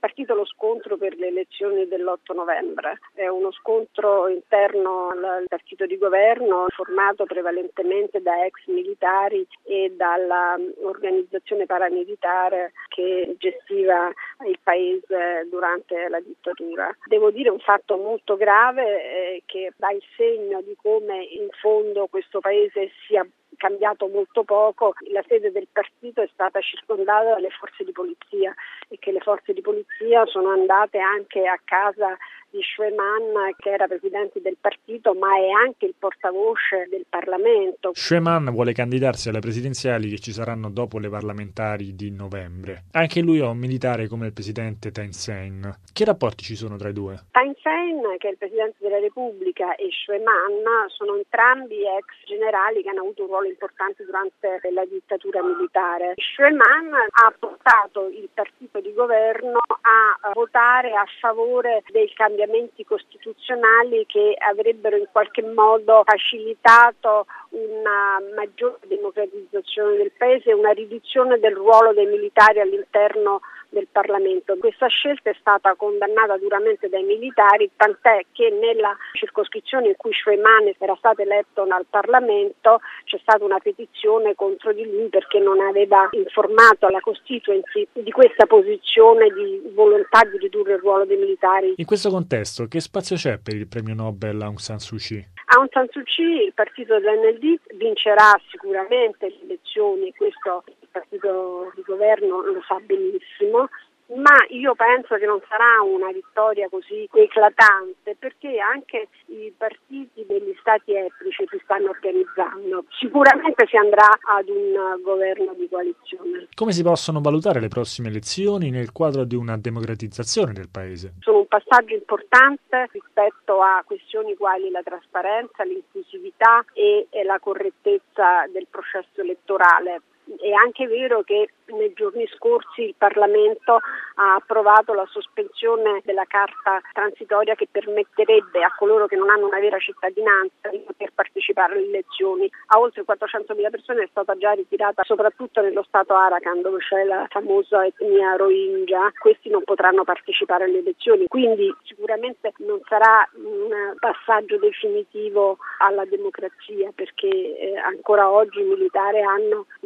partito lo scontro per le elezioni dell'8 novembre. È uno scontro interno al partito di governo, formato prevalentemente da ex militari e dalla organizzazione paramilitare che gestiva il paese durante la dittatura. Devo dire un fatto molto grave che dà il segno di come in fondo questo paese sia cambiato molto poco. La sede del partito è stata circondata dalle forze di polizia e che le forze di polizia sono andate anche a casa di Schweman, che era presidente del partito, ma è anche il portavoce del Parlamento. Schweman vuole candidarsi alle presidenziali che ci saranno dopo le parlamentari di novembre. Anche lui è un militare come il presidente Thein Sein. Che rapporti ci sono tra i due? Thein Sein, che è il presidente della Repubblica, e Schweman sono entrambi ex generali che hanno avuto un ruolo importante durante la dittatura militare. Schweman ha portato il partito di governo a votare a favore dei cambiamenti costituzionali che avrebbero in qualche modo facilitato una maggiore democratizzazione del paese e una riduzione del ruolo dei militari all'interno del Parlamento. Questa scelta è stata condannata duramente dai militari, tant'è che nella circoscrizione in cui Schweman era stato eletto al Parlamento c'è stata una petizione contro di lui perché non aveva informato la constituency di questa posizione di volontà di ridurre il ruolo dei militari. In questo contesto, che spazio c'è per il premio Nobel Aung San Suu Kyi? Aung San Suu Kyi, il partito dell'NLD, vincerà sicuramente le elezioni, questo il partito di governo lo sa benissimo, ma io penso che non sarà una vittoria così eclatante perché anche i partiti degli stati etnici si stanno organizzando. Sicuramente si andrà ad un governo di coalizione. Come si possono valutare le prossime elezioni nel quadro di una democratizzazione del paese? Sono un passaggio importante rispetto a questioni quali la trasparenza, l'inclusività e la correttezza del processo elettorale. È anche vero che nei giorni scorsi il Parlamento ha approvato la sospensione della carta transitoria che permetterebbe a coloro che non hanno una vera cittadinanza di poter partecipare alle elezioni. A oltre 400.000 persone è stata già ritirata soprattutto nello stato Arakan, dove c'è la famosa etnia Rohingya. Questi non potranno partecipare alle elezioni, quindi sicuramente non sarà un passaggio definitivo alla democrazia perché ancora oggi i militari hanno il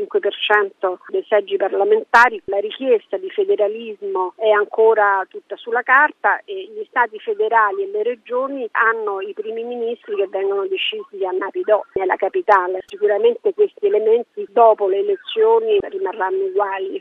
25% dei seggi parlamentari. La richiesta di federalismo è ancora tutta sulla carta e gli stati federali e le regioni hanno i primi ministri che vengono decisi a Naypyidaw, nella capitale. Sicuramente questi elementi dopo le elezioni rimarranno uguali.